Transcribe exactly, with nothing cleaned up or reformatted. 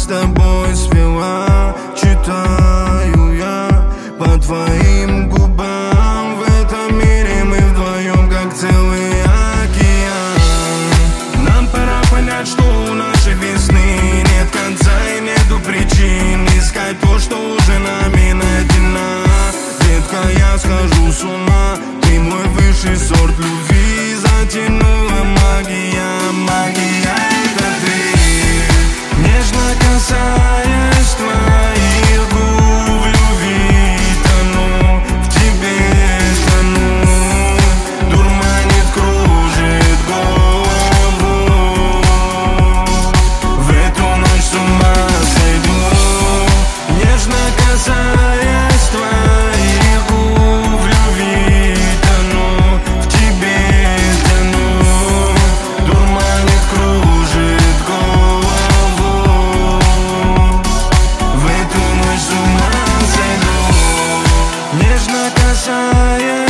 тобой спела, читаю я по твоим губам. В этом мире мы вдвоем, как целый океан. Нам пора понять, что у нашей весны нет конца и нету причин искать то, что уже нами найдено. Детка, я схожу с ума, ты мой высший сорт любви. Затянула магия, магия это ты. Нежно касаясь твоих губ, в любви тону, в тебе тону. Дурманит, кружит голову, в эту ночь с ума сойду. Нежно касаясь твоих губ, в любви тону, в тебе тону. Дурманит, кружит голову, в эту ночь с ума сойду. Нежно касаясь